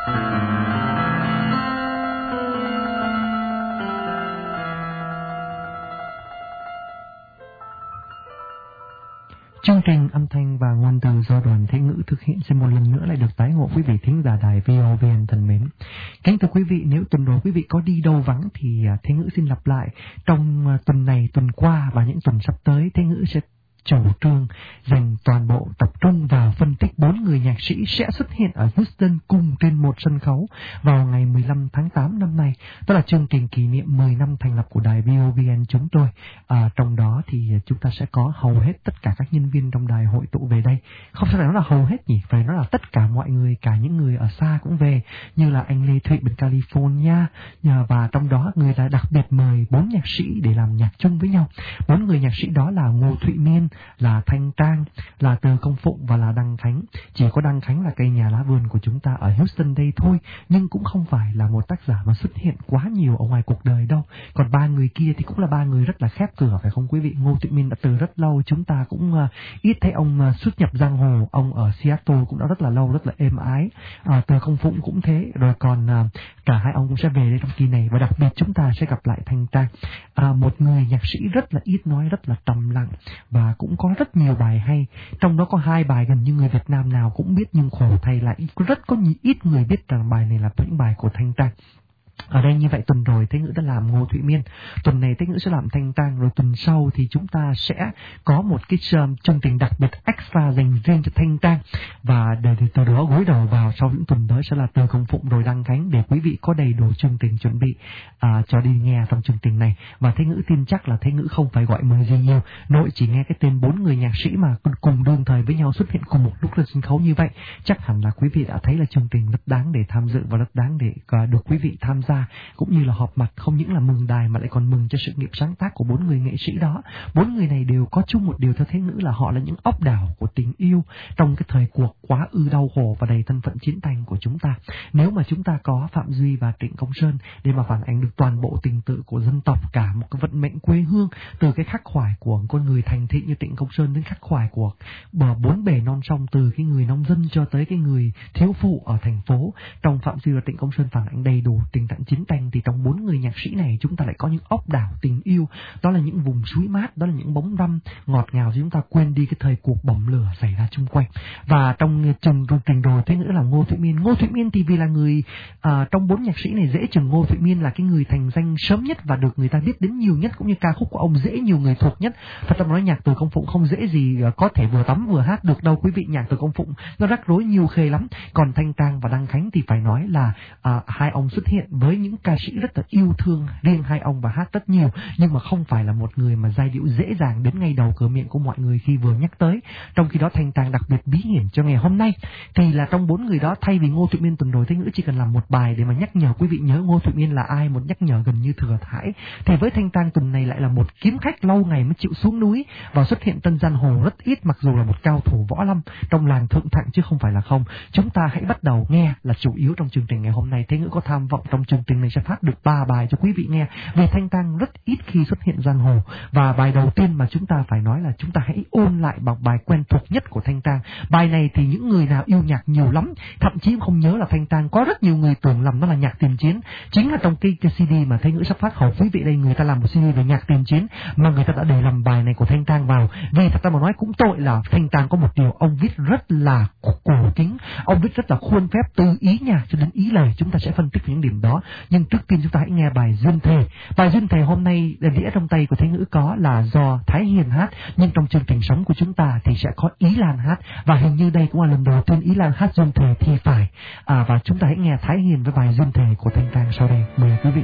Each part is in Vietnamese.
Chương trình âm thanh và ngôn từ do Đoàn Thế Ngữ thực hiện xin một lần nữa lại được tái ngộ quý vị thính giả đài VOVN thân mến. Kính thưa quý vị, nếu tuần rồi quý vị có đi đâu vắng thì Thế Ngữ xin lặp lại. Trong tuần này, tuần qua và những tuần sắp tới, Thế Ngữ sẽ chủ trương dành toàn bộ tập trung vào phân tích 4 người nhạc sĩ sẽ xuất hiện ở Houston cùng trên một sân khấu vào ngày 15 tháng 8 năm nay. Đó là chương trình kỷ niệm 10 năm thành lập của đài VOVN chúng tôi. Trong đó thì chúng ta sẽ có hầu hết tất cả các nhân viên trong đài hội tụ về đây. Không phải nói là hầu hết nhỉ, phải nói là tất cả mọi người, cả những người ở xa cũng về, như là anh Lê Thụy bên California, và trong đó người ta đặc biệt mời 4 nhạc sĩ để làm nhạc chung với nhau. 4 người nhạc sĩ đó là Ngô Thụy Miên, là Thanh Trang, là Từ Công Phụng và là Đăng Khánh. Chỉ có Đăng Khánh là cây nhà lá vườn của chúng ta ở Houston đây thôi, nhưng cũng không phải là một tác giả mà xuất hiện quá nhiều ở ngoài cuộc đời đâu. Còn 3 người kia thì cũng là 3 người rất là khép cửa, phải không quý vị? Ngô Thụy Miên đã từ rất lâu, chúng ta cũng ít thấy ông xuất nhập giang hồ. Ông ở Seattle cũng đã rất là lâu, rất là êm ái. Từ Công Phụng cũng thế. Rồi còn cả hai ông cũng sẽ về đây trong kỳ này, và đặc biệt chúng ta sẽ gặp lại Thanh Trang, một người nhạc sĩ rất là ít nói, rất là trầm lặng và cũng có rất nhiều bài hay. Trong đó có 2 bài gần như người Việt Nam nào cũng biết, nhưng khổ thay lại rất có ít người biết rằng bài này là những bài của Thanh Trang. Ở đây như vậy, tuần rồi Thế Ngữ đã làm Ngô Thụy Miên, tuần này Thế Ngữ sẽ làm Thanh Trang, rồi tuần sau thì chúng ta sẽ có một cái chương trình đặc biệt extra dành riêng cho Thanh Trang, và để từ đó gối đầu vào sau những tuần tới sẽ là Từ Công Phụng rồi Đăng Khánh, để quý vị có đầy đủ chương trình chuẩn bị cho đi nghe trong chương trình này. Và Thế Ngữ tin chắc là Thế Ngữ không phải gọi mời gì nhiều, nội chỉ nghe cái tên 4 người nhạc sĩ mà cùng đương thời với nhau xuất hiện cùng một lúc trên sân khấu như vậy, chắc hẳn là quý vị đã thấy là chương trình rất đáng để tham dự và rất đáng để được quý vị tham gia, cũng như là họp mặt, không những là mừng đài mà lại còn mừng cho sự nghiệp sáng tác của 4 người nghệ sĩ đó. 4 người này đều có chung một điều theo Thế Ngữ là họ là những ốc đảo của tình yêu trong cái thời cuộc quá ư đau khổ và đầy thân phận chiến tranh của chúng ta. Nếu mà chúng ta có Phạm Duy và Trịnh Công Sơn để mà phản ánh được toàn bộ tình tự của dân tộc, cả một cái vận mệnh quê hương, từ cái khắc khoải của con người thành thị như Trịnh Công Sơn đến khắc khoải của 4 bể non sông, từ cái người nông dân cho tới cái người thiếu phụ ở thành phố. Trong Phạm Duy và Trịnh Công Sơn phản ánh đầy đủ tình trạng chiến tranh, thì trong 4 người nhạc sĩ này chúng ta lại có những ốc đảo tình yêu, đó là những vùng suối mát, đó là những bóng râm ngọt ngào cho chúng ta quên đi cái thời cuộc bỏng lửa xảy ra chung quanh. Và trong chương trình rồi Thế Ngữ là Ngô Thụy Miên. Ngô Thụy Miên thì vì là người trong 4 nhạc sĩ này dễ chừng Ngô Thụy Miên là cái người thành danh sớm nhất và được người ta biết đến nhiều nhất, cũng như ca khúc của ông dễ nhiều người thuộc nhất. Thật ra nói nhạc Từ Công Phụng không dễ gì có thể vừa tắm vừa hát được đâu quý vị. Nhạc Từ Công Phụng nó rắc rối nhiều khê lắm. Còn Thanh Trang và Đăng Khánh thì phải nói là hai ông xuất hiện với những ca sĩ rất là yêu thương riêng hai ông và hát rất nhiều, nhưng mà không phải là một người mà giai điệu dễ dàng đến ngay đầu cửa miệng của mọi người khi vừa nhắc tới. Trong khi đó Thanh Trang đặc biệt bí hiểm cho ngày hôm nay thì là trong 4 người đó, thay vì Ngô Thụy Miên tuần rồi Thế Ngữ chỉ cần làm một bài để mà nhắc nhở quý vị nhớ Ngô Thụy Miên là ai, một nhắc nhở gần như thừa thãi, thì với Thanh Trang tuần này lại là một kiếm khách lâu ngày mới chịu xuống núi và xuất hiện tân giang hồ rất ít, mặc dù là một cao thủ võ lâm trong làng thượng thặng chứ không phải là không. Chúng ta hãy bắt đầu nghe là chủ yếu trong chương trình ngày hôm nay. Thế Ngữ có tham vọng trong chương trình này sẽ phát được 3 bài cho quý vị nghe, vì Thanh Trang rất ít khi xuất hiện giang hồ. Và bài đầu tiên mà chúng ta phải nói là chúng ta hãy ôn lại bằng bài quen thuộc nhất của Thanh Trang. Bài này thì những người nào yêu nhạc nhiều lắm, thậm chí không nhớ là Thanh Trang, có rất nhiều người tưởng lầm nó là nhạc tiền chiến. Chính là trong cái CD mà Thế Ngữ sắp phát hậu quý vị đây, người ta làm một CD về nhạc tiền chiến mà người ta đã để làm bài này của Thanh Trang vào. Vì thật ra mà nói cũng tội là Thanh Trang có một điều ông viết rất là cổ kính, ông viết rất là khuôn phép từ ý nhạc cho đến ý lời. Chúng ta sẽ phân tích những điểm đó, nhưng trước tiên chúng ta hãy nghe bài Duyên Thề. Bài Duyên Thề hôm nay đĩa trong tay của Thế Ngữ có là do Thái Hiền hát, nhưng trong chương trình sống của chúng ta thì sẽ có Ý Lan hát, và hình như đây cũng là lần đầu tiên Ý Lan hát Duyên Thề thì phải. Và chúng ta hãy nghe Thái Hiền với bài Duyên Thề của Thanh Trang sau đây, mời quý vị.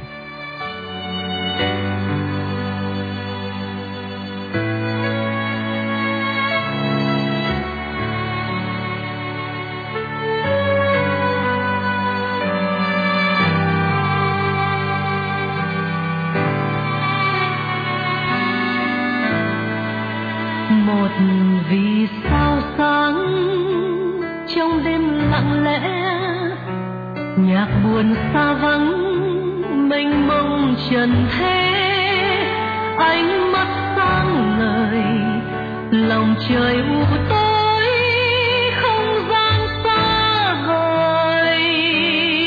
Một vì sao sáng trong đêm lặng lẽ, nhạc buồn xa vắng mênh mông trần thế, ánh mắt sáng ngời lòng trời u tối, không gian xa vời.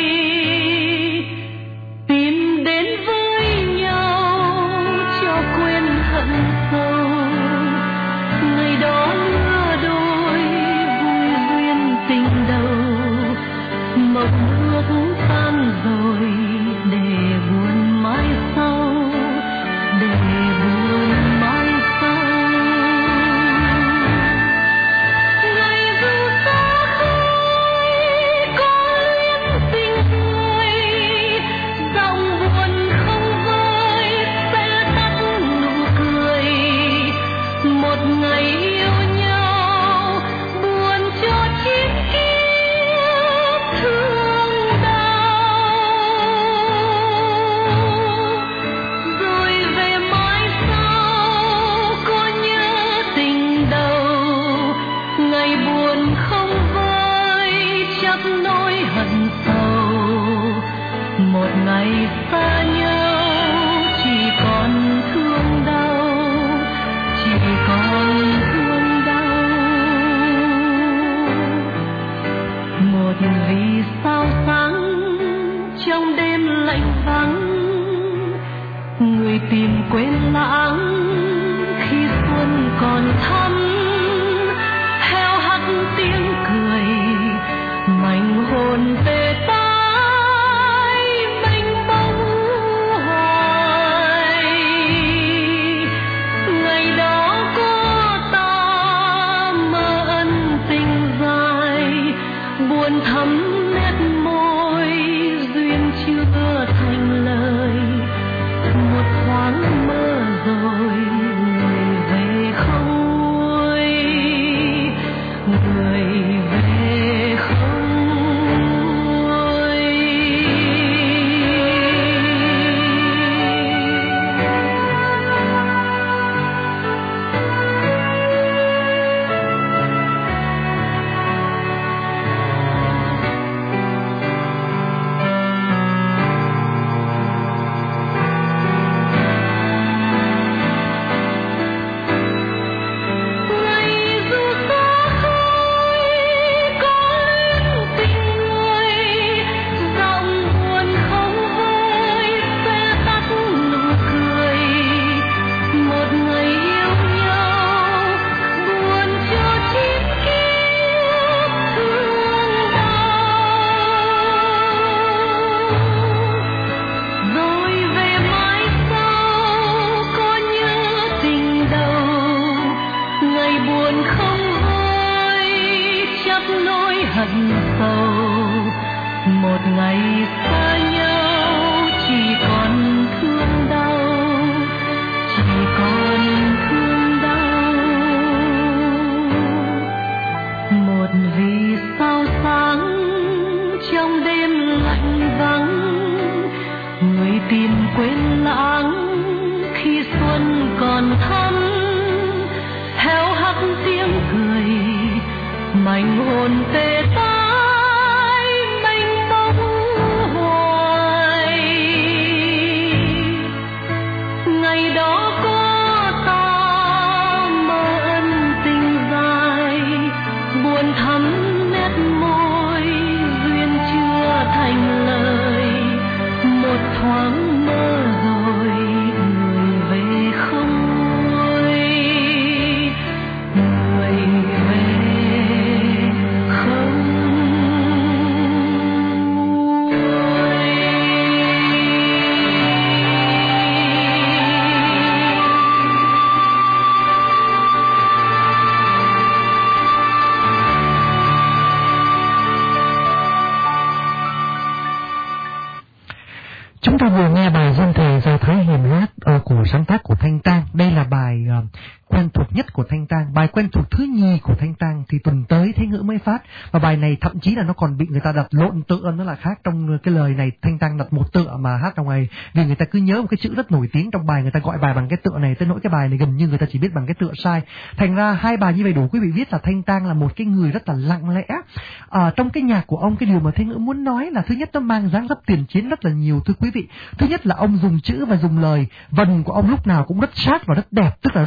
Sáng tác của Thanh Tang. Đây là bài quen thuộc nhất của Thanh Tang, bài quen thuộc thứ nhì của Thanh Tang thì tuần tới Thế Ngữ mới phát. Và bài này thậm chí là nó còn bị người ta đặt lộn tựa, nó là khác. Trong cái lời này Thanh Tang đặt một tựa mà hát trong này, vì người ta cứ nhớ một cái chữ rất nổi tiếng trong bài, người ta gọi bài bằng cái tựa này, tới nỗi cái bài này gần như người ta chỉ biết bằng cái tựa sai. Thành ra hai bài như vậy đủ quý vị biết là Thanh Tang là một cái người rất là lặng lẽ. Trong cái nhạc của ông, cái điều mà Thế Ngữ muốn nói là thứ nhất nó mang dáng dấp tiền chiến rất là nhiều thưa quý vị. Thứ nhất là ông dùng chữ và dùng lời, vần của ông lúc nào cũng rất sát và rất đẹp, tức là rất là xưa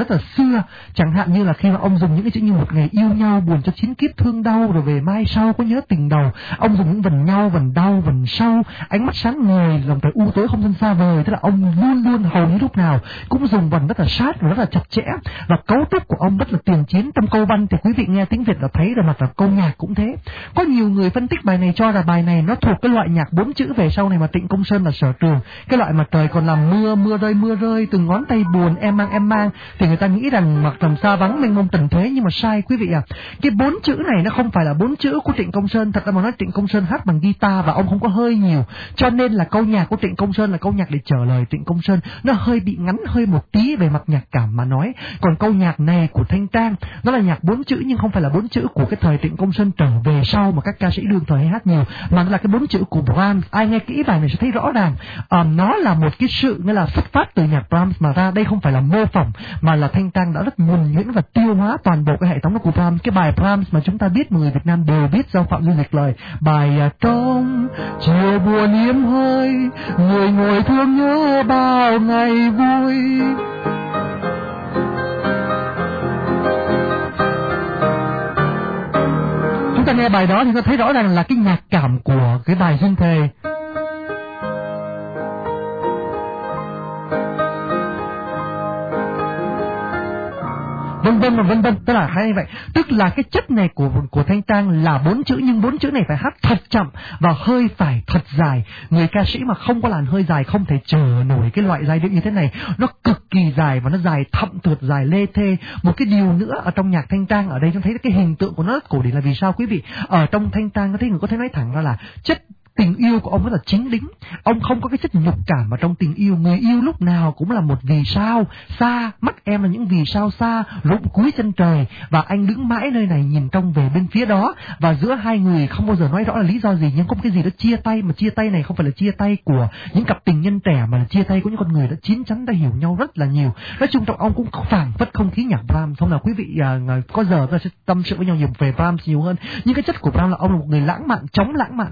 xưa, chẳng hạn như là khi mà ông dùng những cái chữ như một ngày yêu nhau, buồn cho chín kiếp thương đau, rồi về mai sau có nhớ tình đầu. Ông dùng những vần nhau, vần đau, vần sau, ánh mắt sáng ngời, lòng trời u tối không gian xa vời. Tức là ông luôn luôn hầu như lúc nào cũng dùng vần rất là sát và rất là chặt chẽ, và cấu trúc của ông rất là tiền chiến. Trong câu văn thì quý vị nghe tiếng Việt là thấy rồi, mặt là câu nhạc cũng thế. Có nhiều người phân tích bài này cho là bài này nó thuộc cái loại nhạc 4 chữ về sau này mà Trịnh Công Sơn là sở trường, cái loại mà trời còn làm mưa rơi từng ngón tay buồn em mang, thì người ta nghĩ rằng mặt trầm xa vắng mênh mông tận thế, nhưng mà sai quý vị ạ. Cái 4 chữ này nó không phải là 4 chữ của Trịnh Công Sơn. Thật ra mà nói Trịnh Công Sơn hát bằng guitar và ông không có hơi nhiều, cho nên là câu nhạc của Trịnh Công Sơn là câu nhạc để trả lời Trịnh Công Sơn, nó hơi bị ngắn hơi một tí về mặt nhạc cảm mà nói. Còn câu nhạc này của Thanh Trang nó là nhạc 4 chữ, nhưng không phải là 4 chữ của cái thời Trịnh Công Sơn trở về sau mà các ca sĩ đương thời hay hát nhiều, mà nó là cái 4 chữ của Brahms. Ai nghe kỹ bài này sẽ thấy rõ ràng nó là một cái sự nghĩa là xuất phát từ nhạc Brahms mà ra. Đây không phải là mô phỏng, mà là Thanh Trang đã rất nhuần nhuyễn và tiêu hóa toàn bộ cái hệ thống của Brahms. Cái bài Brahms mà chúng ta biết, người Việt Nam đều biết do Phạm Duy dịch lời, bài trong chiều buồn hiếm hơi, người ngồi thương nhớ bao ngày vui. Chúng ta nghe bài đó thì ta thấy rõ ràng là cái nhạc cảm của cái bài Duyên Thề. Vân vân, tức là hay vậy. Tức là cái chất này của Thanh Trang là 4 chữ, nhưng 4 chữ này phải hát thật chậm và hơi phải thật dài. Người ca sĩ mà không có làn hơi dài không thể chờ nổi cái loại giai điệu như thế này. Nó cực kỳ dài và nó dài thậm thượt, dài lê thê. Một cái điều nữa ở trong nhạc Thanh Trang ở đây chúng thấy cái hình tượng của nó rất cổ điển là vì sao quý vị? Ở trong Thanh Trang có thể nói thẳng ra là chất tình yêu của ông rất là chính đính. Ông không có cái chất nhục cảm mà trong tình yêu. Người yêu lúc nào cũng là một vì sao xa, mắt em là những vì sao xa rụng cuối chân trời, và anh đứng mãi nơi này nhìn trông về bên phía đó. Và giữa hai người không bao giờ nói rõ là lý do gì, nhưng có một cái gì đó chia tay, mà chia tay này không phải là chia tay của những cặp tình nhân trẻ, mà là chia tay của những con người đã chín chắn, đã hiểu nhau rất là nhiều. Nói chung trong ông cũng phảng phất không khí nhạc Brahms. Không là quý vị có giờ ta sẽ tâm sự với nhau nhiều về Brahms nhiều hơn. Nhưng cái chất của Brahms là ông là một người lãng mạn, chống lãng mạn.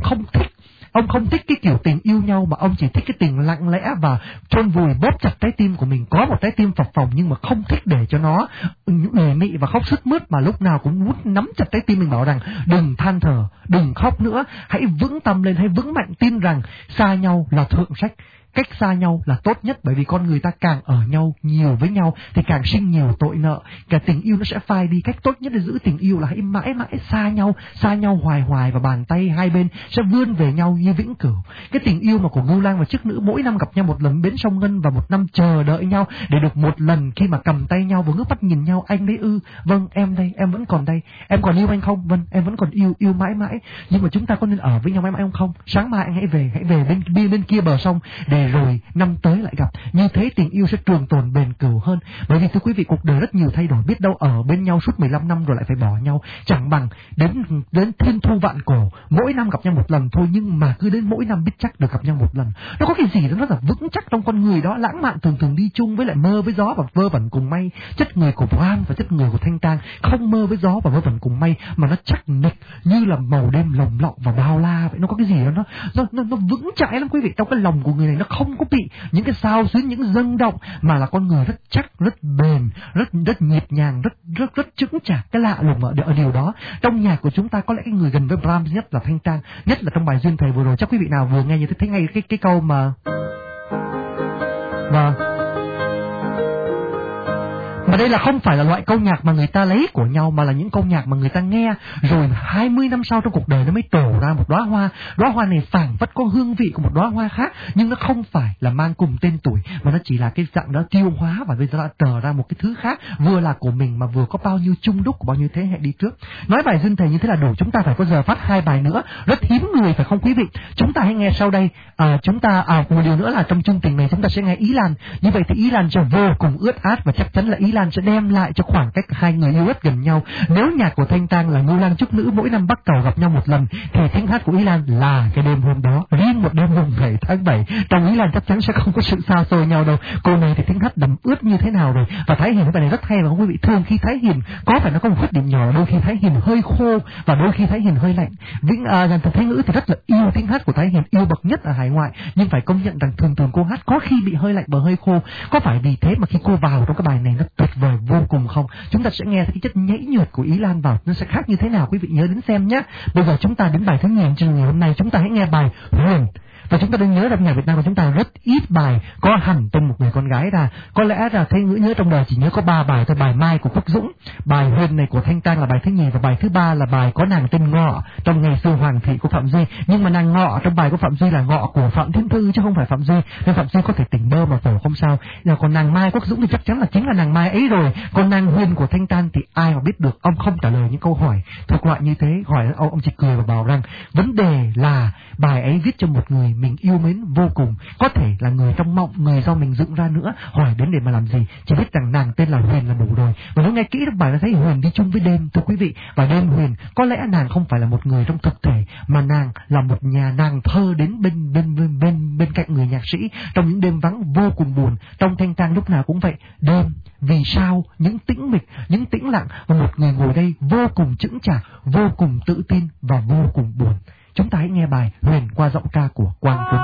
Ông không thích cái kiểu tình yêu nhau, mà ông chỉ thích cái tình lặng lẽ và chôn vùi bóp chặt trái tim của mình. Có một trái tim phập phồng nhưng mà không thích để cho nó ủy mị và khóc sướt mướt, mà lúc nào cũng muốn nắm chặt trái tim mình, bảo rằng đừng than thở, đừng khóc nữa, hãy vững tâm lên, hãy vững mạnh, tin rằng xa nhau là thượng sách. Cách xa nhau là tốt nhất, bởi vì con người ta càng ở nhau nhiều với nhau thì càng sinh nhiều tội nợ. Cả tình yêu nó sẽ phai đi. Cách tốt nhất để giữ tình yêu là hãy mãi mãi xa nhau hoài hoài, và bàn tay hai bên sẽ vươn về nhau như vĩnh cửu. Cái tình yêu mà của Ngưu Lang và Chức Nữ mỗi năm gặp nhau một lần bến sông Ngân, và một năm chờ đợi nhau để được một lần khi mà cầm tay nhau và ngước mắt nhìn nhau. Anh đấy ư? Vâng, em đây, em vẫn còn đây. Em còn yêu anh không? Vâng, em vẫn còn yêu mãi mãi. Nhưng mà chúng ta có nên ở với nhau mãi mãi không? Không. Sáng mai anh hãy về bên kia bờ sông để rồi năm tới lại gặp. Như thế tình yêu sẽ trường tồn bền cửu hơn. Bởi vì thưa quý vị, cuộc đời rất nhiều thay đổi, biết đâu ở bên nhau suốt 15 năm rồi lại phải bỏ nhau. Chẳng bằng đến thiên thu vạn cổ, mỗi năm gặp nhau một lần thôi, nhưng mà cứ đến mỗi năm biết chắc được gặp nhau một lần. Nó có cái gì đó rất là vững chắc trong con người đó. Lãng mạn thường đi chung với lại mơ với gió và vơ vẩn cùng mây. Chất người của Brahms và chất người của Thanh Trang không mơ với gió và vơ vẩn cùng mây, mà nó chắc nịch như là màu đêm lồng lộng và bao la vậy. Nó có cái gì đó nó vững chãi lắm quý vị. Trong cái lòng của người này nó không có bị những cái xao xuyến, những dâng động, mà là con người rất chắc, rất bền, rất nhịp nhàng, rất chững chạc. Cái lạ lùng ở điều đó. Trong nhạc của chúng ta có lẽ cái người gần với Brahms nhất là Thanh Trang, nhất là trong bài Duyên Thề vừa rồi. Chắc quý vị nào vừa nghe như thế thấy ngay cái câu mà đây là không phải là loại câu nhạc mà người ta lấy của nhau, mà là những câu nhạc mà người ta nghe rồi 20 năm sau trong cuộc đời nó mới trổ ra một đóa hoa. Đóa hoa này phảng phất có hương vị của một đóa hoa khác, nhưng nó không phải là mang cùng tên tuổi, mà nó chỉ là cái dạng đó tiêu hóa và bây giờ đã trở ra một cái thứ khác, vừa là của mình mà vừa có bao nhiêu chung đúc của bao nhiêu thế hệ đi trước. Nói bài Duyên Thề như thế là đủ, chúng ta phải có giờ phát 2 bài nữa, rất hiếm người phải không quý vị? Chúng ta hãy nghe sau đây. Một điều nữa là trong chương trình này chúng ta sẽ nghe Ý Lan. Như vậy thì Ý Lan sẽ vô cùng ướt át, và chắc chắn là Ý Lan sẽ đem lại cho khoảng cách hai người yêu rất gần nhau. Nếu nhạc của Thanh Trang là Ngưu Lang Chức Nữ mỗi năm bắt cầu gặp nhau một lần, thì tiếng hát của Ý Lan là cái đêm hôm đó, riêng một đêm mùng 7 tháng 7. Trong Ý Lan chắc chắn sẽ không có sự xa xôi nhau đâu. Cô này thì tiếng hát đầm ướt như thế nào rồi. Và Thái Hiền cái bài này rất hay, và quý vị thường khi Thái Hiền có phải nó có một khuyết điểm nhỏ, đôi khi Thái Hiền hơi khô và đôi khi Thái Hiền hơi lạnh. Dàn Thái Ngữ thì rất là yêu tiếng hát của Thái Hiền, yêu bậc nhất ở hải ngoại, nhưng phải công nhận rằng thường cô hát có khi bị hơi lạnh và hơi khô. Có phải vì thế mà khi cô vào trong cái bài này nó tuyệt vời vô cùng không? Chúng ta sẽ nghe cái chất nhảy nhợt của Ý Lan vào, nó sẽ khác như thế nào quý vị nhớ đến xem nhé. Bây giờ chúng ta đến bài thứ 1000 chương ngày hôm nay, chúng ta hãy nghe bài Huyền. Và chúng ta đừng nhớ rằng nhạc Việt Nam của chúng ta rất ít bài có hẳn tung một người con gái ra. Có lẽ là Thế Ngữ nhớ trong đời chỉ nhớ có 3 bài thôi. Bài Mai của Quốc Dũng, bài Huyền này của Thanh Trang là bài thứ 2, và bài thứ 3 là bài có nàng tên Ngọ trong Ngày xưa Hoàng thị của Phạm Duy. Nhưng mà nàng Ngọ trong bài của Phạm Duy là Ngọ của Phạm Thiên Thư chứ không phải Phạm Duy, nên Phạm Duy có thể tỉnh bơ mà phổ không sao. Còn nàng Mai Quốc Dũng thì chắc chắn là chính là nàng Mai ấy rồi. Còn nàng Huyền của Thanh Trang thì ai mà biết được. Ông không trả lời những câu hỏi thuộc loại như thế, hỏi ông chỉ cười và bảo rằng vấn đề là bài ấy viết cho một người mình yêu mến vô cùng, có thể là người trong mộng, người do mình dựng ra nữa. Hỏi đến để mà làm gì, chỉ biết rằng nàng tên là Huyền là đủ rồi. Và nếu nghe kỹ trong bài nó thấy Huyền đi chung với đêm, thưa quý vị. Và đêm Huyền có lẽ nàng không phải là một người trong thực thể, mà nàng là một nhà nàng thơ đến bên cạnh người nhạc sĩ trong những đêm vắng vô cùng buồn. Trong Thanh Trang lúc nào cũng vậy, đêm vì sao, những tĩnh mịch, những tĩnh lặng, và một người ngồi đây vô cùng chững chạc, vô cùng tự tin và vô cùng buồn. Chúng ta hãy nghe bài Huyền qua giọng ca của Quang Tuấn.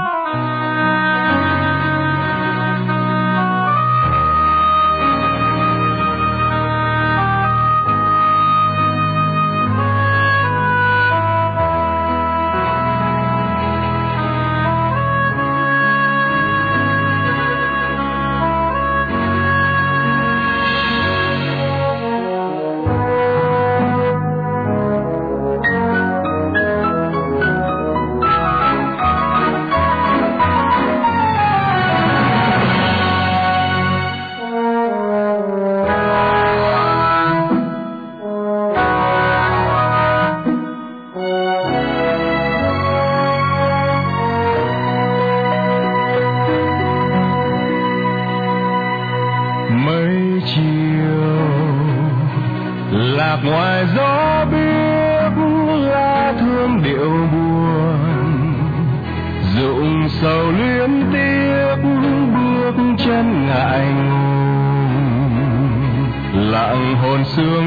Ngoài gió biếc lá thương điệu buồn, rụng sầu luyến tiếc bước chân ngại ngùng, lặng hồn sương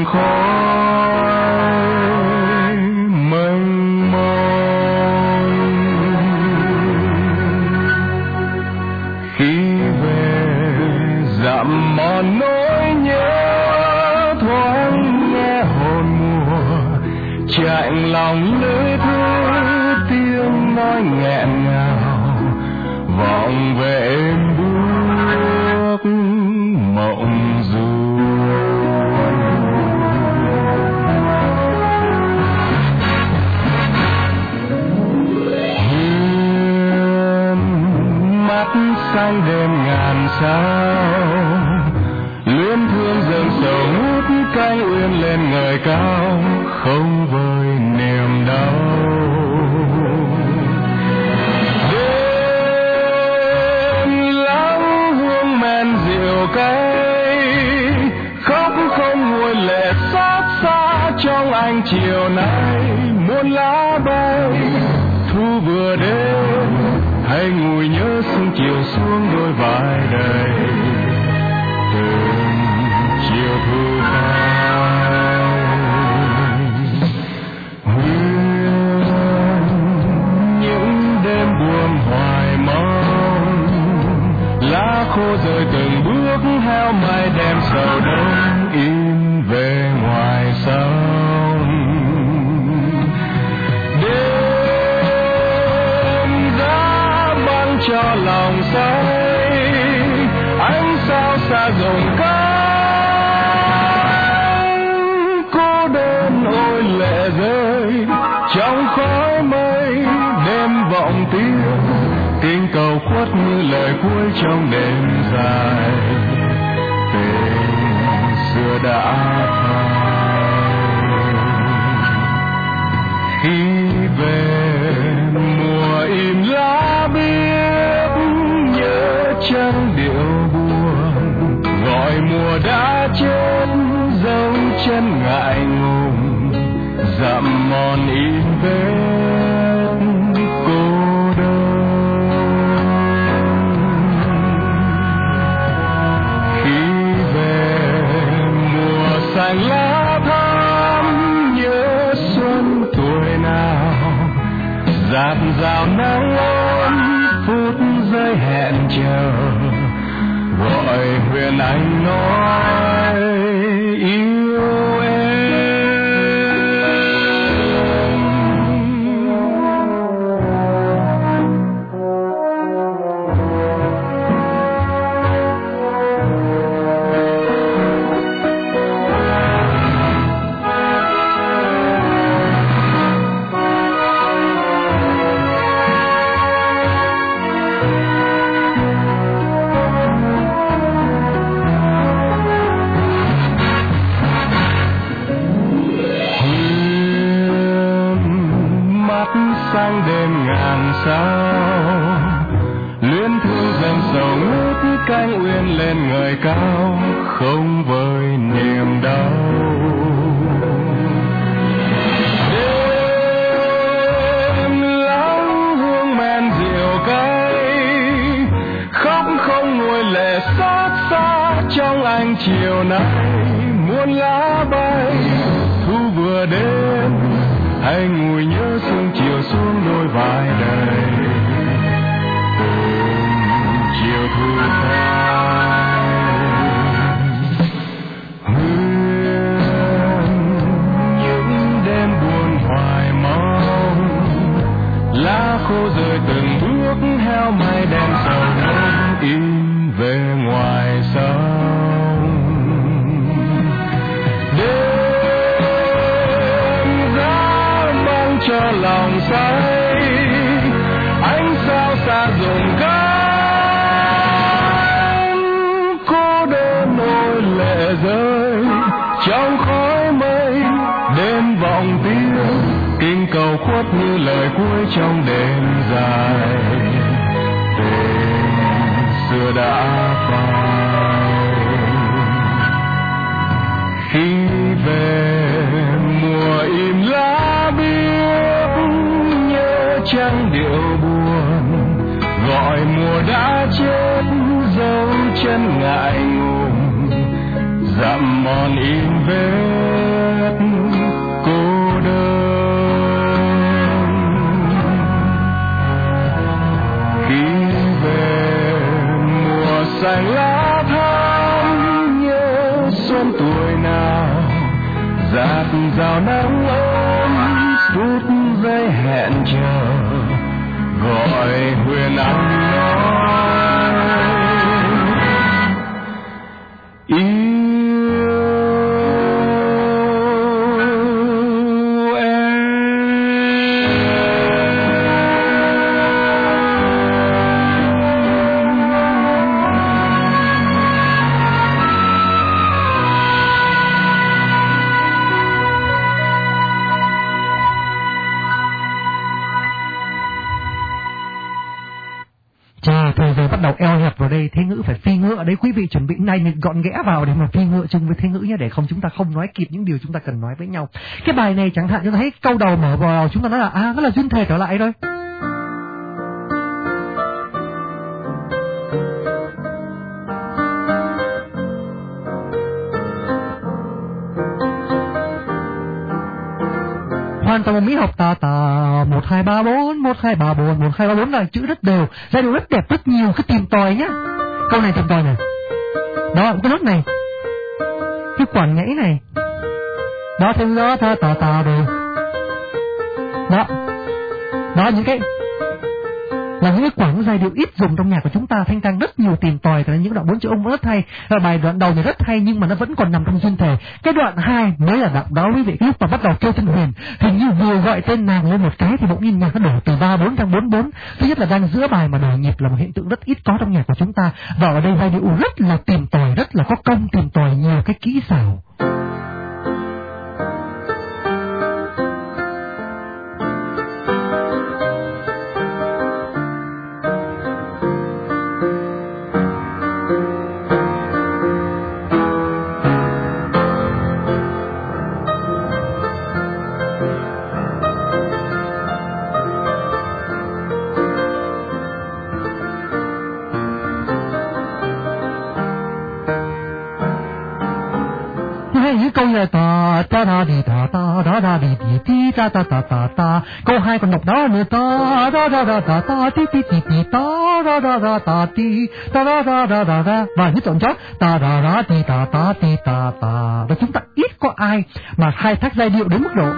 khói mênh mông. Khi về dặm mòn nỗi nhớ chạy lòng lưới thư tiếng nói nghẹn ngào vọng về êm bước mộng du. Hiên mắt xanh đêm ngàn sao, luyến thương dâng sầu ngút cánh uyên lên ngời cao, không vơi niềm đau. Đêm lắng hương men rượu cay, khóc không nguôi lệ xót xa trong ánh chiều nay. Muôn lá bay thu vừa đến, hay ngùi nhớ sương chiều xuống đôi vai đầy. Từng chiều thu phai khô rơi từng bước heo mai đem sầu đông in về ngoài sông. Đêm giá băng cho lòng say, ánh sao xa rồng cánh, cô đơn ôi lệ rơi trong khói mây. Đêm vọng tiếng kinh cầu khuất như lời cuối trong đêm dài, tình xưa đã phai. Khi về mùa im lá biếc nhớ chân điệu buồn, gọi mùa đã chết dấu chân ngại ngùng, dặm mòn in vết cô đơn. Xanh lá thắm nhớ xuân tuổi nào, dạt dào nắng ôm phút giây hẹn chờ, gọi huyền anh nói yêu em. Sang đêm ngàn sao luyến thương dần sầu ngút cánh uyên lên ngời cao không vơi niềm đau. Đêm lắng hương men rượu cay khóc không nguôi lệ xót xa trong ánh chiều nay muôn lá bay thu vừa đến hay ngùi nhớ sương chiều xuống đôi vai đầy chiều thu phai. Những đêm buồn hoài mong lá khô rơi từng bước heo mây đen sầu nỗi im về ngoài sông. Cho lòng say ánh sao xa rụng cánh cô đơn ôi lệ rơi trong khói mây đêm vọng tiếng kinh cầu khuất như lời cuối trong đêm dài. Tình xưa đã phai khi về mùa im lá biếc trăng điệu buồn gọi mùa đã chết dấu chân ngại ngùng dặm mòn in vết cô đơn. Khi về mùa xanh lá thắm nhớ xuân tuổi nào dạt rào nắng ôm phút giây hẹn chờ gọi huyền anh nói yêu em. Thời giờ bắt đầu eo hẹp vào đây, Thế Ngữ phải phi ngựa đấy quý vị, chuẩn bị này gọn ghẽ vào để mà phi ngựa chung với Thế Ngữ nhé, để không chúng ta không nói kịp những điều chúng ta cần nói với nhau. Cái bài này chẳng hạn chúng ta thấy câu đầu mở vào chúng ta nói là đó là duyên thề trở lại thôi. Hoàn toàn mỹ học tà 1 2 3 4 1 2 3 4 1 2 3 4 là chữ rất đều, giai điệu rất đẹp, rất nhiều cái tìm tòi nhá. Câu này tìm tòi này. Đó, cái nốt này. Cái quản nhảy này. Đó, thêm đó tà rồi. Đó. Đó, những cái là những cái quãng giai điệu ít dùng trong nhạc của chúng ta, Thanh Trang rất nhiều tìm tòi, cái những đoạn 4 chữ ông rất hay, bài đoạn đầu này rất hay nhưng mà nó vẫn còn nằm trong duyên thể. Cái đoạn 2 mới là đoạn đó quý vị, lúc mà bắt đầu kêu tên Huyền, hình như vừa gọi tên nàng lên một cái thì bỗng nhiên nhạc nó đổ từ 3/4 sang 4/4. Thứ nhất là đang giữa bài mà đổi nhịp là một hiện tượng rất ít có trong nhạc của chúng ta, và ở đây giai điệu rất là tìm tòi, rất là có công tìm tòi nhiều cái kỹ xảo. Câu này ta đi ta ta da da đi đi ti ta ta ta ta ta. Câu 2 còn đọc đó nữa, ta da da da ta ta ti ti ti ti ta da da da ta ti ta da da da da da. Và những đoạn chót ta da da ti ta ta ti ta ta. Và chúng ta ít có ai mà khai thác giai điệu đến mức độ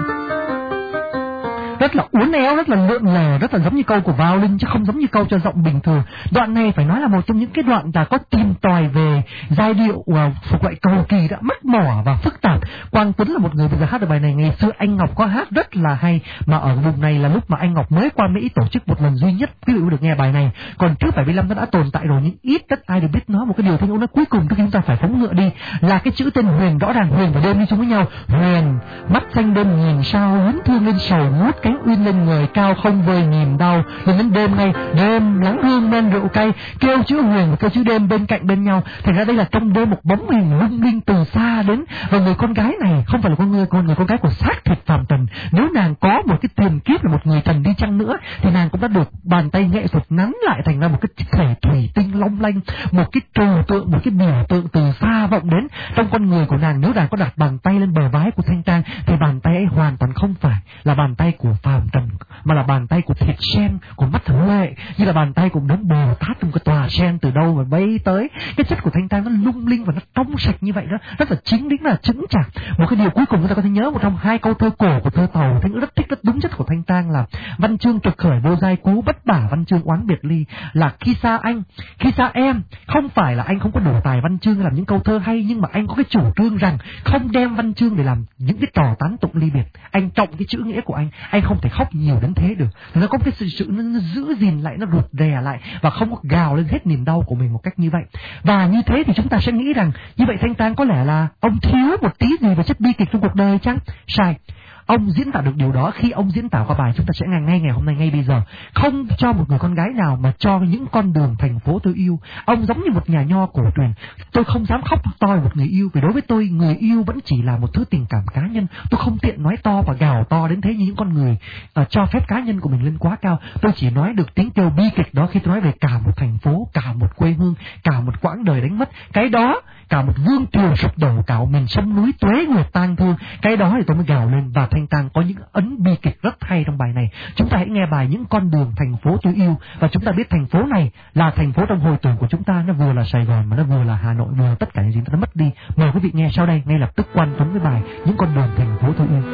rất là uốn éo, rất là lượn lờ, rất là giống như câu của Vào Linh chứ không giống như câu cho giọng bình thường. Đoạn này phải nói là một trong những cái đoạn là có tìm tòi về giai điệu thuộc loại cầu kỳ đã mắc mỏ và phức tạp. Quang Tuấn là một người bây giờ hát được bài này, ngày xưa anh Ngọc có hát rất là hay, mà ở vùng này là lúc mà anh Ngọc mới qua Mỹ tổ chức một lần duy nhất quý vị được nghe bài này. Còn trước 75 nó đã tồn tại rồi nhưng ít đất ai được biết nó. Một cái điều Thanh Ú nói cuối cùng trước khi chúng ta phải phóng ngựa đi là cái chữ tên Huyền, rõ ràng Huyền và đêm đi chung với nhau. Huyền mắt xanh đêm nhìn sao huấn thương lên sầu ngút, cánh uyên lên người cao không vơi nhìn đau. Rồi đến đêm ngay đêm lắng hương men rượu cay, kêu chữ Huyền và kêu chữ đêm bên cạnh bên nhau. Thành ra đây là trong đêm một bóng hình lung linh từ xa đến. Và người con gái này không phải là người con gái của xác thịt phàm trần. Nếu nàng có một cái tiền kiếp là một người trần đi chăng nữa thì nàng cũng đã được bàn tay nghệ thuật nắn lại thành ra một cái thể thủy tinh long lanh, một cái trừu tượng, một cái biểu tượng từ xa vọng đến trong con người của nàng. Nếu nàng có đặt bàn tay lên bờ vai của Thanh Trang thì bàn tay ấy hoàn toàn không phải là bàn tay của phàm trần, mà là bàn tay của thịt sen, của mắt Huệ, như là bàn tay của đấng Bồ Tát trong cái tòa sen từ đâu mà bay tới. Cái chất của Thanh Trang nó lung linh và nó trong sạch như vậy đó, rất là chính đính, là chững chạc. Một cái điều cuối cùng chúng ta có thể nhớ một trong 2 câu thơ cổ của thơ Tàu, Thanh rất thích, rất đúng chất của Thanh Trang là văn chương trực khởi vô giai cú, bất bả văn chương oán biệt ly. Là khi xa anh, khi xa em, không phải là anh không có đủ tài văn chương làm những câu thơ hay, nhưng mà anh có cái chủ trương rằng không đem văn chương để làm những cái trò tán tụng ly biệt. Anh trọng cái chữ nghĩa của anh không thể khóc nhiều đến thế được. Nó có cái sự nó giữ gìn lại, nó rụt rè lại và không có gào lên hết niềm đau của mình một cách như vậy. Và như thế thì chúng ta sẽ nghĩ rằng như vậy Thanh Trang có lẽ là ông thiếu một tí gì về chất bi kịch trong cuộc đời chăng? Sai. Ông diễn tả được điều đó khi ông diễn tả qua bài chúng ta sẽ ngay ngày hôm nay, ngay bây giờ. Không cho một người con gái nào mà cho những con đường thành phố tôi yêu. Ông giống như một nhà nho cổ truyền. Tôi không dám khóc to một người yêu, vì đối với tôi người yêu vẫn chỉ là một thứ tình cảm cá nhân. Tôi không tiện nói to và gào to đến thế như những con người cho phép cá nhân của mình lên quá cao. Tôi chỉ nói được tiếng kêu bi kịch đó khi tôi nói về cả một thành phố, cả một quê hương, cả một quãng đời đánh mất. Cái đó, cả một vương triều sụp đổ, cả một miền sông núi tuế nguyệt tang thương. Cái đó thì tôi mới gào lên. Và Thanh Trang có những ấn bi kịch rất hay trong bài này. Chúng ta hãy nghe bài Những con đường thành phố tôi yêu. Và chúng ta biết thành phố này là thành phố trong hồi tưởng của chúng ta. Nó vừa là Sài Gòn mà nó vừa là Hà Nội, vừa tất cả những gì ta đã mất đi. Mời quý vị nghe sau đây ngay lập tức Quang Tuấn với bài Những con đường thành phố tôi yêu.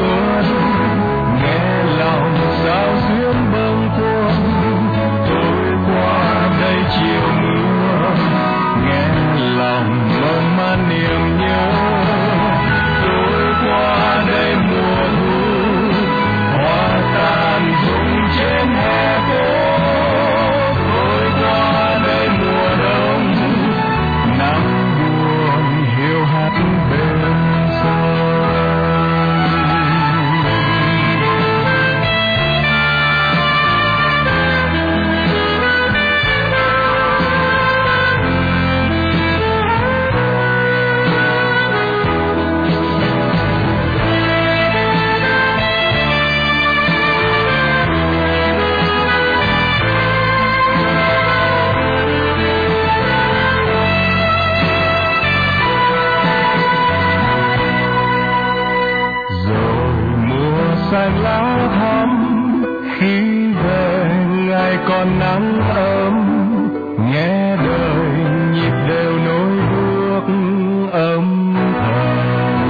Nghe lòng sao xuyên bâng khuâng, tôi còn nắng ấm, nghe đời nhịp đều nối bước âm thầm.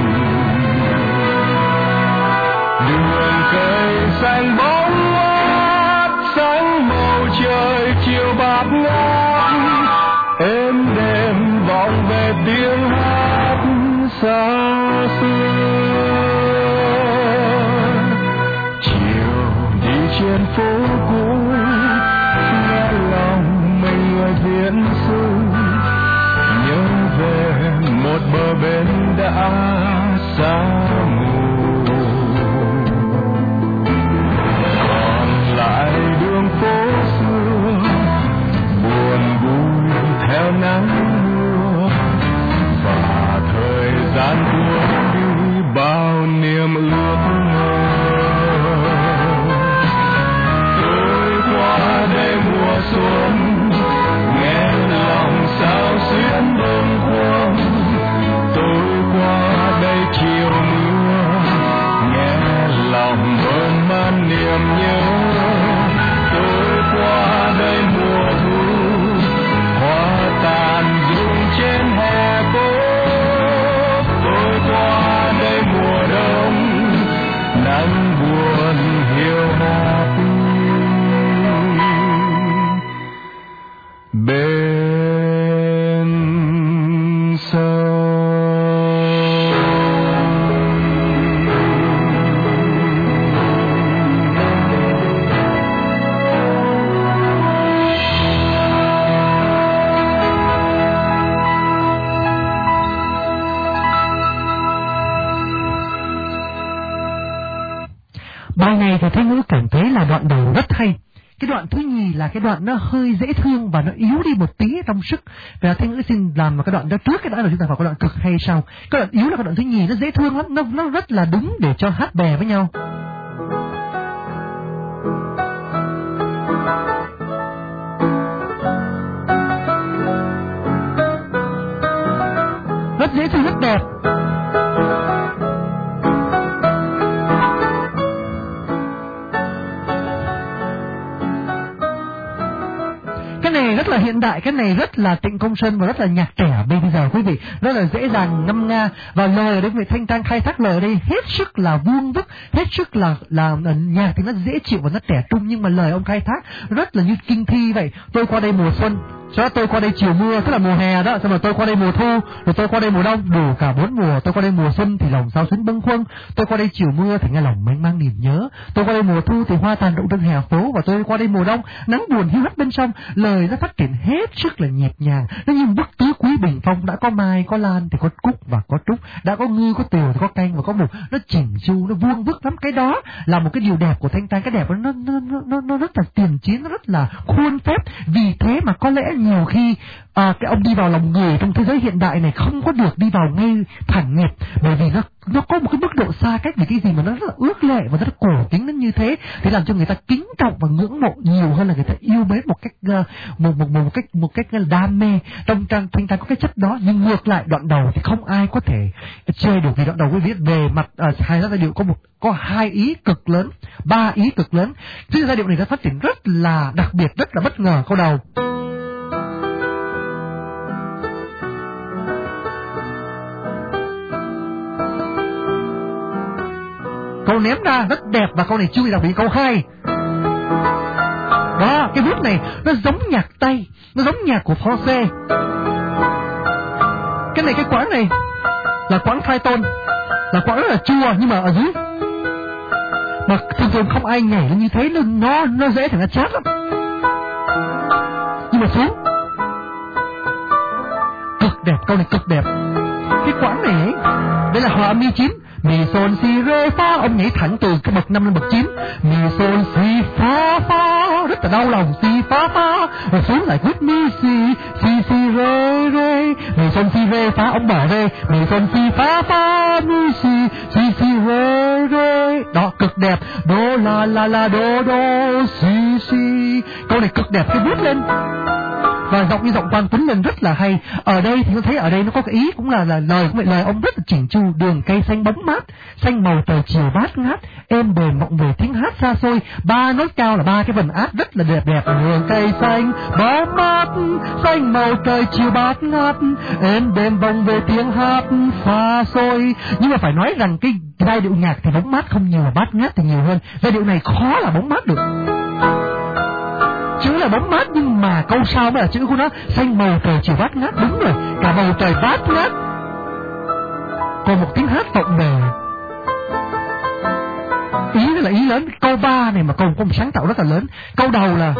Đường cây xanh bóng mát, sáng màu trời chiều bạc ngát, êm đềm vọng về tiếng hát xa xưa. Chiều đi trên phố cũ, nghe lòng mình người viễn xứ, nhớ về một bờ bên đã xa mù. Còn lại đường phố xưa, buồn vui theo nắng mưa, và thời gian cuốn đi bao niềm ước mơ. Tôi qua đây mùa xuân, nghe lòng sao xuyến bâng khuâng. Tôi qua đây chiều mưa, nghe lòng mơn man niềm nhớ. Tôi qua đây mùa thu, hoa tàn rụng trên hè phố. Tôi qua đây mùa đông, nắng buồn hiu hắt bên sông. Bài này thì Thanh Ngữ cảm thấy là đoạn đầu rất hay. Cái đoạn thứ nhì là cái đoạn nó hơi dễ thương và nó yếu đi một tí trong sức. Và Thanh Ngữ xin làm một cái đoạn đó trước cái đoạn rồi chúng ta vào cái đoạn cực hay sau. Cái đoạn yếu là cái đoạn thứ nhì, nó dễ thương lắm, nó rất là đúng để cho hát bè với nhau. Rất dễ thương, rất đẹp. Cái này rất là hiện đại, cái này rất là Trịnh Công Sơn và rất là nhạc trẻ bây giờ quý vị, rất là dễ dàng ngâm nga. Và lời ở đây quý vị, Thanh Trang khai thác lời ở đây hết sức là vuông vức, hết sức là nhạc thì nó dễ chịu và nó trẻ trung, nhưng mà lời ông khai thác rất là như kinh thi vậy. Tôi qua đây mùa xuân, cho tôi qua đây chiều mưa, tức là mùa hè đó, xong rồi tôi qua đây mùa thu, rồi tôi qua đây mùa đông, đủ cả 4 mùa. Tôi qua đây mùa xuân thì lòng sao xuyến bâng khuâng, tôi qua đây chiều mưa thì nghe lòng mênh mang niềm nhớ, tôi qua đây mùa thu thì hoa tàn rụng trên hè phố, và tôi qua đây mùa đông nắng buồn hiu hắt bên sông. Lời nó phát triển hết sức là nhịp nhàng, nó như bức tứ quý bình phong, đã có mai có lan thì có cúc và có trúc, đã có ngư có tiều thì có canh và có mục, nó chỉnh chu, nó vuông vức lắm. Cái đó là một cái điều đẹp của Thanh Trang, cái đẹp nó rất là tiền chiến, nó rất là khuôn phép. Vì thế mà có lẽ nhiều khi cái ông đi vào lòng người trong thế giới hiện đại này không có được đi vào ngay thẳng nghiệp, bởi vì nó có một cái mức độ xa cách về cái gì mà nó rất là ước lệ và rất là cổ kính đến như thế, thì làm cho người ta kính trọng và ngưỡng mộ nhiều hơn là người ta yêu mến một cách đam mê. Trong Thanh Trang có cái chất đó, nhưng ngược lại đoạn đầu thì không ai có thể chơi được, vì đoạn đầu quý vị về mặt hai giai điệu có 2 ý cực lớn, 3 ý cực lớn. Chứ giai điệu này nó phát triển rất là đặc biệt, rất là bất ngờ. Câu đầu câu ném ra rất đẹp, và câu này chui đặc biệt câu 2. Đó, cái bút này nó giống nhạc Tây, nó giống nhạc của Force. Cái quãng này là quãng tritone, là quãng rất là chua, nhưng mà ở dưới mà thường không ai nhảy lên như thế, nó dễ thành ra chát lắm. Nhưng mà xuống cực đẹp, câu này cực đẹp. Cái quãng này ấy, đây là hòa âm mi 9, mi sol si re fa, ông nhảy thẳng từ cái bậc 5 lên bậc 9. Mi sol si fa fa, rất là đau lòng, si fa fa, rồi xuống lại with mi si re re, mi sol si re fa, ông bỏ re, mi sol si fa fa, mi si re re. Đó, cực đẹp. Do la la la do si si. Câu này cực đẹp, cái bút lên và giọng như giọng Quang Tuấn lên rất là hay. Ở đây thì tôi thấy ở đây nó có cái ý cũng là lời cũng vậy, lời ông rất là chỉnh chu. Đường cây xanh bóng mát, xanh màu trời chiều bát ngát, êm đềm vọng về tiếng hát xa xôi. 3 nốt cao là 3 cái vần át rất là đẹp. Đường cây xanh bóng mát, xanh màu trời chiều bát ngát, êm đềm vọng về tiếng hát xa xôi. Nhưng mà phải nói rằng cái giai điệu nhạc thì bóng mát không nhiều mà bát ngát thì nhiều hơn. Giai điệu này khó là bóng mát được. Chữ là bóng mát nhưng mà câu sau mới là chữ của nó. Xanh màu trời chiều bát ngát, đúng rồi, cả bầu trời bát ngát, còn một tiếng hát vọng về. Ý là ý lớn. Câu 3 này mà còn có một sáng tạo rất là lớn. Câu đầu là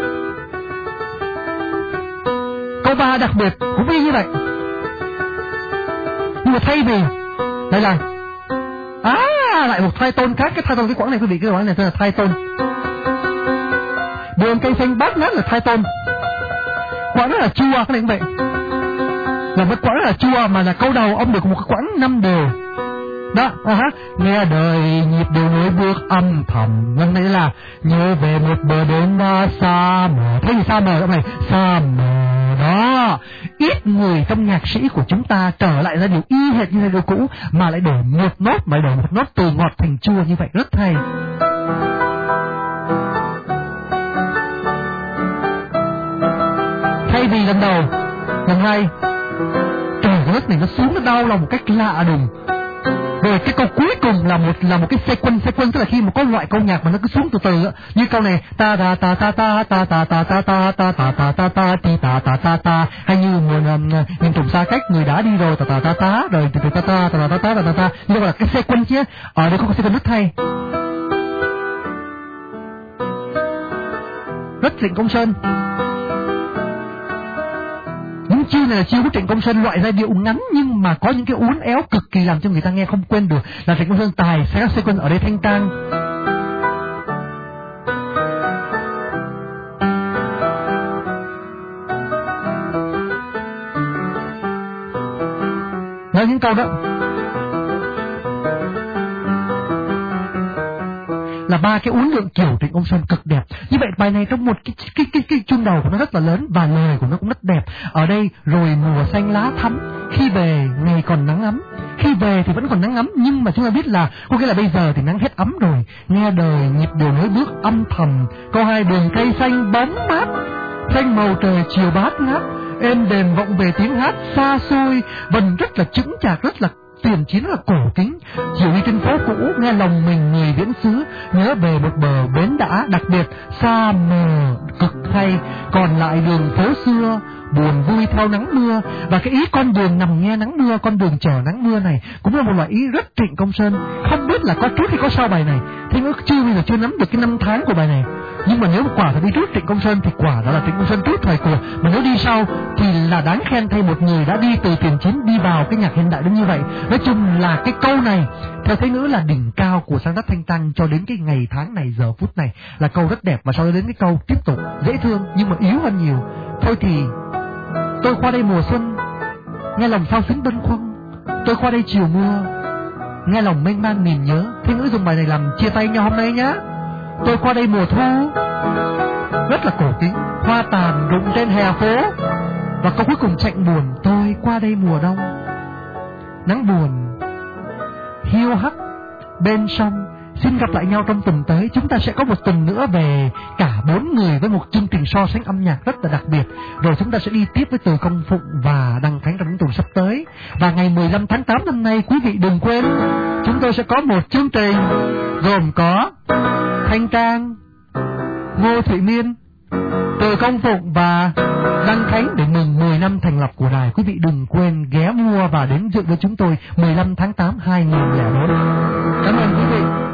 câu 3 đặc biệt cũng y như vậy, nhưng mà thay vì đây là lại một thay tôn khác. Cái thay tôn cái quãng này quý vị, cái quãng này tên là thay tôn. Đường cây xanh bát ngát là thay tôn. Quãng đó là chua, cái này cũng vậy, là một quãng là chua mà là câu đầu ông được một cái quãng 5 đều. Đó, nghe đời nhịp điệu nối bước âm thầm. Lần này là nhớ về một bờ bến đã xa mờ. Thấy gì xa mờ không này? Xa mờ. Đó, ít người trong nhạc sĩ của chúng ta trở lại ra điều y hệt như điều cũ mà lại đổi một nốt từ ngọt thành chua như vậy, rất hay. Thay vì lần đầu, lần hai, trời cái đất này nó xuống nó đau lòng một cách lạ đùng. Rồi cái câu cuối cùng là một cái sequence, tức là khi mà có loại câu nhạc mà nó cứ xuống từ từ á, như câu này ta ta ta ta ta ta ta ta ta ta ta ta ta ta ta ti ta ta ta ta, hay như miền trùng xa cách người đã đi rồi ta ta ta ta, rồi ta ta ta ta ta ta ta ta, như là cái sequence nhé. Ở đây có cái sequence rất hay, rất Trịnh Công Sơn. Những chiêu này là chiêu của Trịnh Công Sơn, loại giai điệu ngắn nhưng mà có những cái uốn éo cực kỳ làm cho người ta nghe không quên được. Là Trịnh Công Sơn tài sẽ các sequence ở đây thanh tang. Nói những câu đó là 3 cái uốn lượn kiểu Trịnh Công Sơn cực đẹp. Như vậy bài này trong một cái chun đầu của nó rất là lớn và lời của nó cũng rất đẹp. Ở đây rồi mùa xanh lá thắm, khi về ngày còn nắng ấm. Khi về thì vẫn còn nắng ấm, nhưng mà chúng ta biết là có nghĩa là bây giờ thì nắng hết ấm rồi. Nghe đời nhịp điệu nối bước âm thầm. Câu 2 đường cây xanh bóng mát, xanh màu trời chiều bát ngát, êm đềm vọng về tiếng hát xa xôi. Vần rất là chững chạc, rất là tiền chiến, là cổ kính. Chiều đi trên phố cũ, nghe lòng mình người viễn xứ, nhớ về một bờ bến đã đặc biệt xa mờ cực hay. Còn lại đường phố xưa buồn vui theo nắng mưa. Và cái ý con đường nằm nghe nắng mưa, con đường chờ nắng mưa này cũng là một loại ý rất Trịnh Công Sơn. Không biết là có trước hay có sau bài này, thế nhưng bây giờ chưa nắm được cái năm tháng của bài này. Nhưng mà nếu mà quả là đi trước Trịnh Công Sơn thì quả đó là Trịnh Công Sơn trước thời của. Mà nếu đi sau thì là đáng khen thay một người đã đi từ tiền chiến đi vào cái nhạc hiện đại đến như vậy. Nói chung là cái câu này theo Thế Ngữ là đỉnh cao của sáng tác thanh tăng cho đến cái ngày tháng này, giờ phút này là câu rất đẹp. Và sau đó đến cái câu tiếp tục dễ thương nhưng mà yếu hơn nhiều. Thôi thì tôi qua đây mùa xuân, nghe lòng sao xuyến bâng khuâng. Tôi qua đây chiều mưa, nghe lòng mênh mang niềm nhớ. Thế Ngữ dùng bài này làm chia tay nhau hôm nay nhá. Tôi qua đây mùa thu, rất là cổ kính. Hoa tàn rụng trên hè phố. Và câu cuối cùng chạnh buồn. Tôi qua đây mùa đông, nắng buồn hiu hắt bên sông. Xin gặp lại nhau trong tuần tới. Chúng ta sẽ có một tuần nữa về cả 4 người với một chương trình so sánh âm nhạc rất là đặc biệt. Rồi chúng ta sẽ đi tiếp với Từ Công Phụng và Đăng Khánh trong những tuần sắp tới. Và ngày 15 tháng 8 năm nay, quý vị đừng quên, chúng tôi sẽ có một chương trình gồm có Thanh Trang, Ngô Thụy Miên, Từ Công Phụng và Đăng Khánh để mừng 10 năm thành lập của đài. Quý vị đừng quên ghé mua và đến dự với chúng tôi 15 tháng 8 2004. Cảm ơn quý vị.